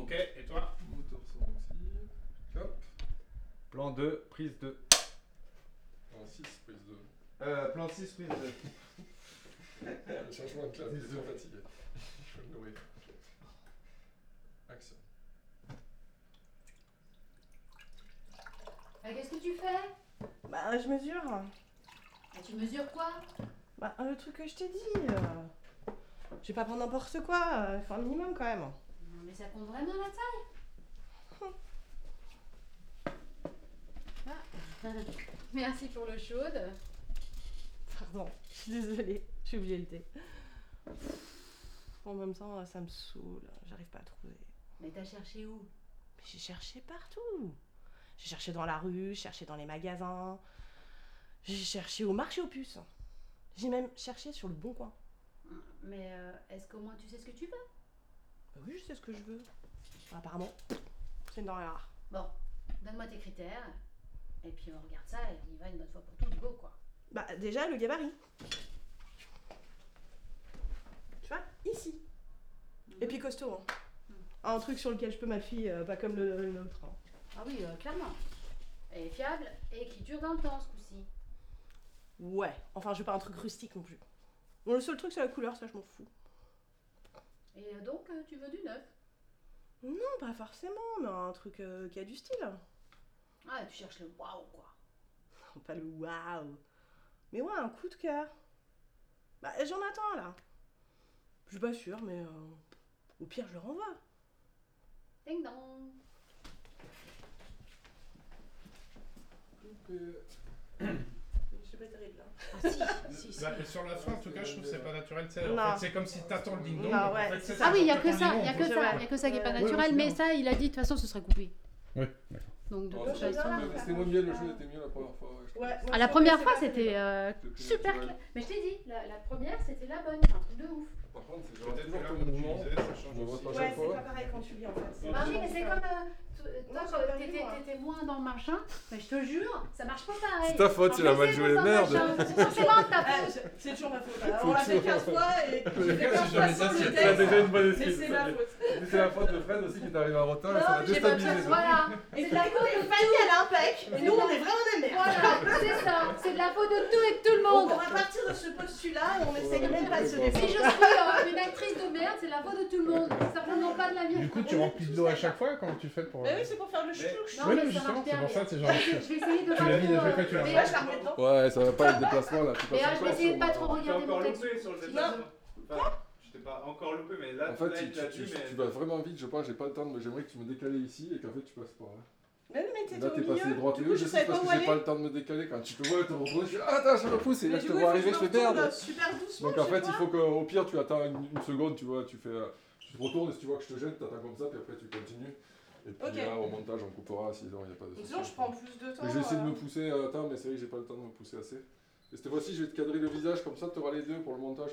Ok, et toi? Moteur son aussi. Hop. Plan 2, prise 2. En 6, prise 2. Plan 6, prise 2. Le changement de classe, il est trop fatigué. Je vais me nourrir. Action. Qu'est-ce que tu fais? Bah, je mesure. Tu mesures quoi? Bah, le truc que je t'ai dit. Je vais pas prendre n'importe quoi. Il faut un minimum quand même. Non, mais ça compte vraiment la taille? Merci pour l'eau chaude. Pardon, je suis désolée. J'ai oublié le thé. En même temps, ça me saoule. J'arrive pas à trouver. Mais t'as cherché où? Mais j'ai cherché partout. J'ai cherché dans la rue, j'ai cherché dans les magasins. J'ai cherché au marché aux puces. J'ai même cherché sur le Bon Coin. Mais est-ce qu'au moins tu sais ce que tu veux? Bah oui, je sais ce que je veux. Apparemment, c'est une denrée rare. Bon, donne-moi tes critères. Et puis on regarde ça et on y va une bonne fois pour toutes, go quoi. Bah déjà, le gabarit. Tu vois, ici. Et puis costaud. Hein. Un truc sur lequel je peux m'appuyer, pas comme le nôtre. Hein. Ah oui, clairement. Et fiable et qui dure dans le temps ce coup-ci. Ouais, enfin je veux pas un truc rustique non plus. Bon, le seul truc c'est la couleur, ça je m'en fous. Et donc tu veux du neuf? Non, pas forcément, mais un truc qui a du style. Ah, tu cherches le waouh quoi. Non, pas le waouh. Mais ouais, un coup de cœur. Bah j'en attends là. Je suis pas sûre, mais au pire je le renvoie. Ding dong. C'est pas terrible là. Ah si. Bah, sur la fin, en tout cas, je trouve que c'est pas naturel. Tu sais, Non. en fait, c'est comme si t'attends le ding-dong. Non, en ouais, fait, c'est c'est Ah oui, il y a genre, que t'attends ça, le il y a ding-dong. que ça, il y a que ça qui est pas Ouais, naturel, ouais, mais c'est ça, il a dit de toute façon ce serait coupé. Oui, d'accord. Donc de Oh, toute c'était façon. c'était moins bien, le jeu était mieux la première fois. Ouais, je trouve. Ouais, Ah, la première fois c'était C'était plus super naturel. clair. Mais je t'ai dit, la première c'était la bonne, un truc de ouf. Par contre, c'est genre Peut-être que toujours là, ton comme tu mouvement. disais, ça change Je me vois aussi. pas Ouais, chaque c'est fois. pas pareil quand tu lis en fait. Bah oui, mais c'est comme Non, toi, j'ai perdu, moi. t'étais moins dans le machin, mais je te jure, ça marche pas pareil. C'est ta faute, il a mal joué, merde. C'est forcément ta Ah, faute. c'est toujours ma faute. Alors, on l'a fait 15 fois et j'ai fait 15 fois sans le C'est texte. déjà une bonne Mais excuse. c'est ma faute. C'est la faute de Fred aussi qui est arrivé en retard et Non, ça l'a mais j'ai pas déstabilisé. besoin. Voilà. Et c'est la faute de Fanny, elle a un pec. Et nous, on est vraiment des merdes. Voilà, c'est ça. C'est de la faute de tout et de tout le Donc, monde. on va partir de ce postulat et on essaye même pas de se Si défendre. je suis une actrice de merde, c'est la faute de tout le monde. Certainement pas de la mienne. Du coup, tu remplis de l'eau à chaque fois? Comment tu fais pour. Mais oui, c'est pour faire le chouchou. Non, Oui, mais non, ça justement, marche c'est bien, pour ça, mais- c'est genre. Je vais essayer de Tu pas l'as mis trop, à chaque fois, tu l'as mais Là, je la remets dedans. Ouais, ça va pas le déplacement là. Tu Et passes je vais encore essayer sur de pas moi. trop T'as regarder encore mon texte. loupé sur le déplacement. Enfin, je t'ai pas encore loupé, mais là, En fait, là, il l'a dit, mais. tu vas vraiment vite, je pense, j'ai pas le temps, mais j'aimerais que tu me décales ici et qu'en fait tu passes par là. Mais oui, mais t'étais Là au t'es passé milieu. droit et Du coup, gauche, je je sais savais parce pas que où j'ai aller. pas le temps de me décaler. Quand tu te vois te retourner, je fais ah attends, ça me pousse et là Mais je du te coup, vois il faut arriver, que je fais merde. retourne super doucement. Donc en fait, tu il vois. faut qu'au pire tu attends une seconde, tu vois, tu fais. Tu te retournes et si tu vois que je te gêne, t'attends comme ça, puis après tu continues. Et puis Ok. là, au montage, on coupera, sinon il n'y a pas de souci. Sinon, je prends plus de temps. Mais je vais essayer de me pousser, attends, mais c'est vrai que j'ai pas le temps de me pousser assez. Et cette fois-ci, je vais te cadrer le visage, comme ça tu auras les deux pour le montage.